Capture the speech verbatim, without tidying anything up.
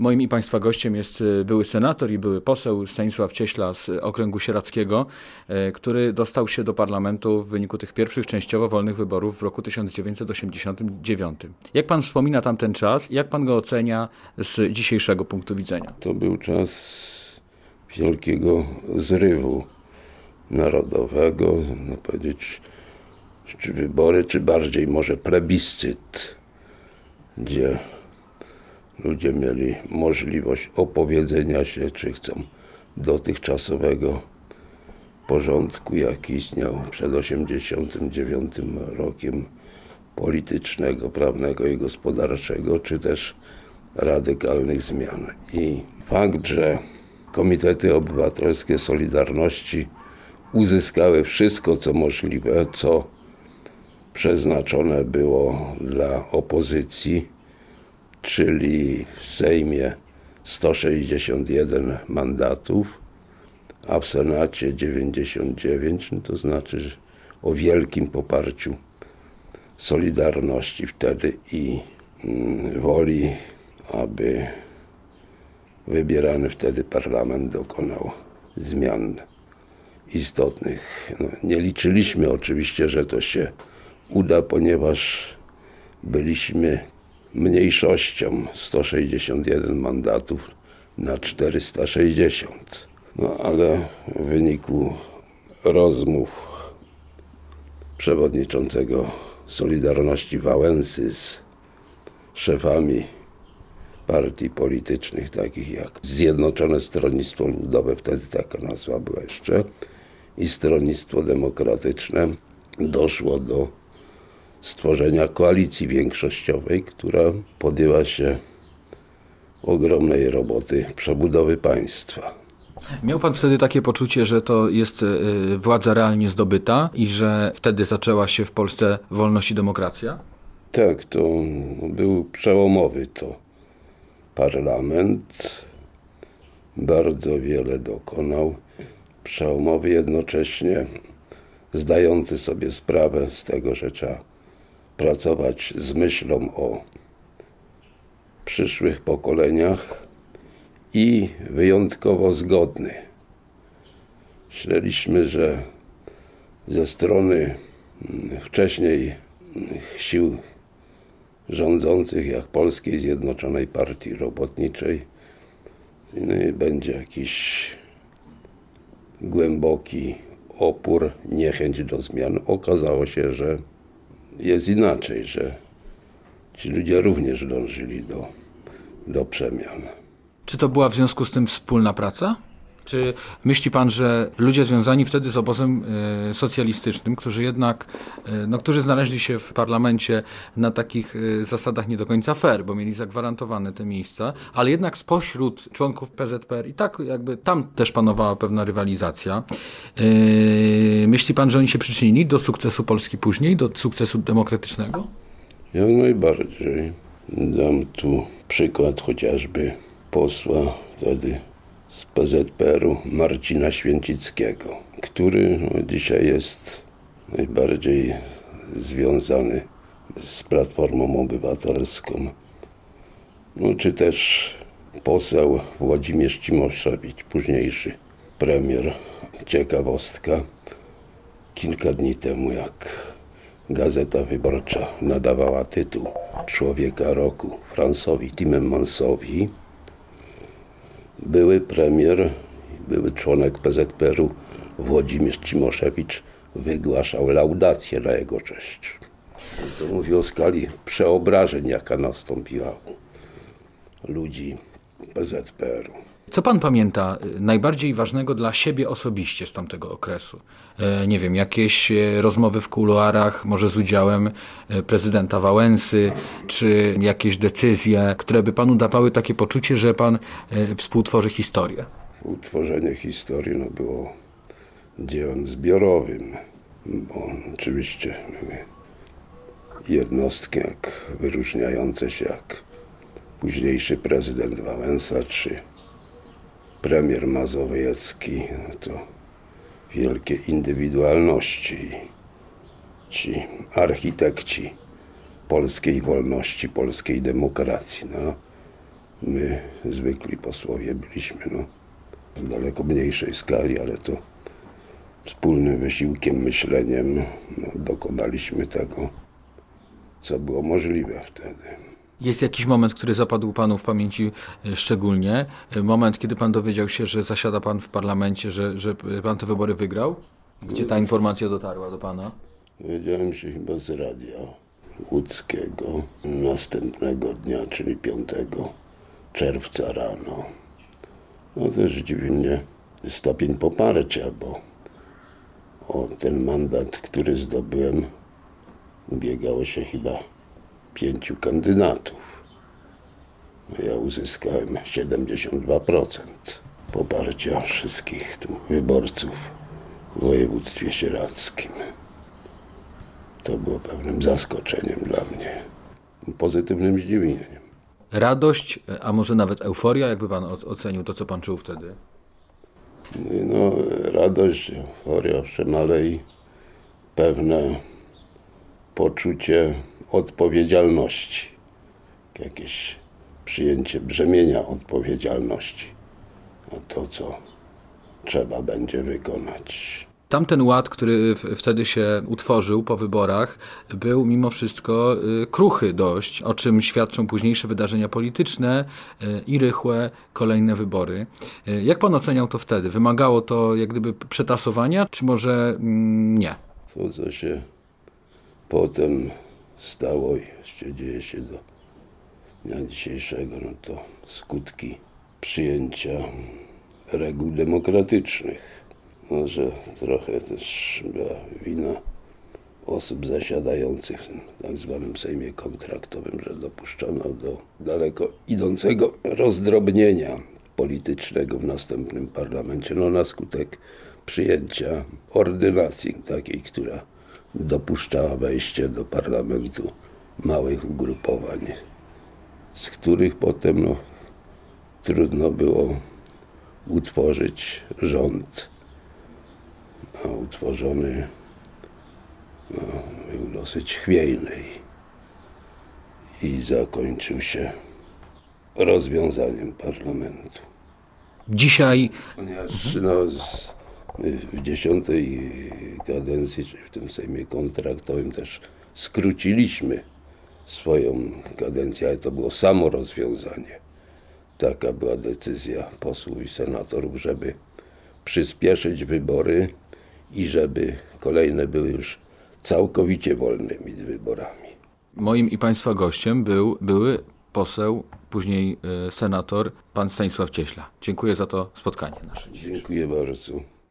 Moim i Państwa gościem jest były senator i były poseł Stanisław Cieśla z okręgu sieradzkiego, który dostał się do parlamentu w wyniku tych pierwszych częściowo wolnych wyborów w roku tysiąc dziewięćset osiemdziesiątym dziewiątym. Jak pan wspomina tamten czas? Jak pan go ocenia z dzisiejszego punktu widzenia? To był czas wielkiego zrywu narodowego, no powiedzieć, czy wybory, czy bardziej może plebiscyt, gdzie ludzie mieli możliwość opowiedzenia się, czy chcą dotychczasowego porządku, jaki istniał przed osiemdziesiątym dziewiątym rokiem, politycznego, prawnego i gospodarczego, czy też radykalnych zmian. I fakt, że komitety obywatelskie Solidarności uzyskały wszystko, co możliwe, co przeznaczone było dla opozycji, czyli w Sejmie sto sześćdziesiąt jeden mandatów, a w Senacie dziewięćdziesiąt dziewięć, no to znaczy, że o wielkim poparciu Solidarności wtedy i mm, woli, aby wybierany wtedy parlament dokonał zmian istotnych. No, nie liczyliśmy oczywiście, że to się uda, ponieważ byliśmy mniejszością, sto sześćdziesiąt jeden mandatów na czterysta sześćdziesiąt. No ale w wyniku rozmów przewodniczącego Solidarności Wałęsy z szefami partii politycznych, takich jak Zjednoczone Stronnictwo Ludowe, wtedy taka nazwa była jeszcze, i Stronnictwo Demokratyczne, doszło do stworzenia koalicji większościowej, która podjęła się ogromnej roboty przebudowy państwa. Miał pan wtedy takie poczucie, że to jest władza realnie zdobyta i że wtedy zaczęła się w Polsce wolność i demokracja? Tak, to był przełomowy to parlament. Bardzo wiele dokonał. Przełomowy, jednocześnie zdający sobie sprawę z tego, że trzeba pracować z myślą o przyszłych pokoleniach i wyjątkowo zgodny. Myśleliśmy, że ze strony wcześniej sił rządzących, jak Polskiej Zjednoczonej Partii Robotniczej, będzie jakiś głęboki opór, niechęć do zmian. Okazało się, że jest inaczej, że ci ludzie również dążyli do, do przemian. Czy to była w związku z tym wspólna praca? Czy myśli pan, że ludzie związani wtedy z obozem y, socjalistycznym, którzy jednak, y, no, którzy znaleźli się w parlamencie na takich y, zasadach nie do końca fair, bo mieli zagwarantowane te miejsca, ale jednak spośród członków P Z P R i tak jakby tam też panowała pewna rywalizacja. Y, myśli pan, że oni się przyczynili do sukcesu Polski później, do sukcesu demokratycznego? Jak najbardziej. Dam tu przykład chociażby posła wtedy z P Z P R u Marcina Święcickiego, który no, dzisiaj jest najbardziej związany z Platformą Obywatelską. No, czy też poseł Włodzimierz Cimoszewicz, późniejszy premier. Ciekawostka, kilka dni temu, jak Gazeta Wyborcza nadawała tytuł Człowieka Roku Fransowi Timmermansowi, były premier, były członek P Z P R u Włodzimierz Cimoszewicz wygłaszał laudację na jego cześć. To mówi o skali przeobrażeń, jaka nastąpiła u ludzi P Z P R u. Co pan pamięta najbardziej ważnego dla siebie osobiście z tamtego okresu? E, nie wiem, jakieś rozmowy w kuluarach, może z udziałem prezydenta Wałęsy, czy jakieś decyzje, które by panu dawały takie poczucie, że pan e, współtworzy historię? Utworzenie historii no, było dziełem zbiorowym, bo oczywiście były jednostki jak, wyróżniające się jak późniejszy prezydent Wałęsa, czy premier Mazowiecki, no to wielkie indywidualności. Ci architekci polskiej wolności, polskiej demokracji. No, my, zwykli posłowie, byliśmy no, w daleko mniejszej skali, ale to wspólnym wysiłkiem, myśleniem no, dokonaliśmy tego, co było możliwe wtedy. Jest jakiś moment, który zapadł panu w pamięci e, szczególnie? E, Moment, kiedy pan dowiedział się, że zasiada pan w parlamencie, że, że pan te wybory wygrał? Gdzie ta informacja dotarła do pana? Dowiedziałem się chyba z radia łódzkiego następnego dnia, czyli piątego czerwca rano. No też dziwi mnie stopień poparcia, bo o ten mandat, który zdobyłem, ubiegało się chyba pięciu kandydatów. Ja uzyskałem siedemdziesiąt dwa procent poparcia wszystkich tu wyborców w województwie sieradzkim. To było pewnym zaskoczeniem dla mnie, pozytywnym zdziwieniem. Radość, e, a może nawet euforia? Jakby pan o- ocenił to, co pan czuł wtedy? No, radość, euforia, owszem, ale i pewne poczucie odpowiedzialności, jakieś przyjęcie brzemienia odpowiedzialności za to, co trzeba będzie wykonać. Tamten ład, który w- wtedy się utworzył po wyborach, był mimo wszystko y, kruchy dość, o czym świadczą późniejsze wydarzenia polityczne y, i rychłe kolejne wybory. Y, Jak pan oceniał to wtedy? Wymagało to jak gdyby przetasowania, czy może mm, nie? To, co się potem stało i jeszcze dzieje się do dnia dzisiejszego, no to skutki przyjęcia reguł demokratycznych. Może trochę też była wina osób zasiadających w tym tak zwanym Sejmie kontraktowym, że dopuszczono do daleko idącego rozdrobnienia politycznego w następnym parlamencie, no na skutek przyjęcia ordynacji takiej, która dopuszczała wejście do parlamentu małych ugrupowań, z których potem no, trudno było utworzyć rząd. A utworzony no, był dosyć chwiejny i, i zakończył się rozwiązaniem parlamentu. Dzisiaj Ponieważ no, z, my w dziesiątej kadencji, czyli w tym Sejmie kontraktowym też skróciliśmy swoją kadencję, ale to było samo rozwiązanie. Taka była decyzja posłów i senatorów, żeby przyspieszyć wybory i żeby kolejne były już całkowicie wolnymi wyborami. moim i państwa gościem był były poseł, później y, senator, pan Stanisław Cieśla. Dziękuję za to spotkanie nasze. Dziękuję bardzo.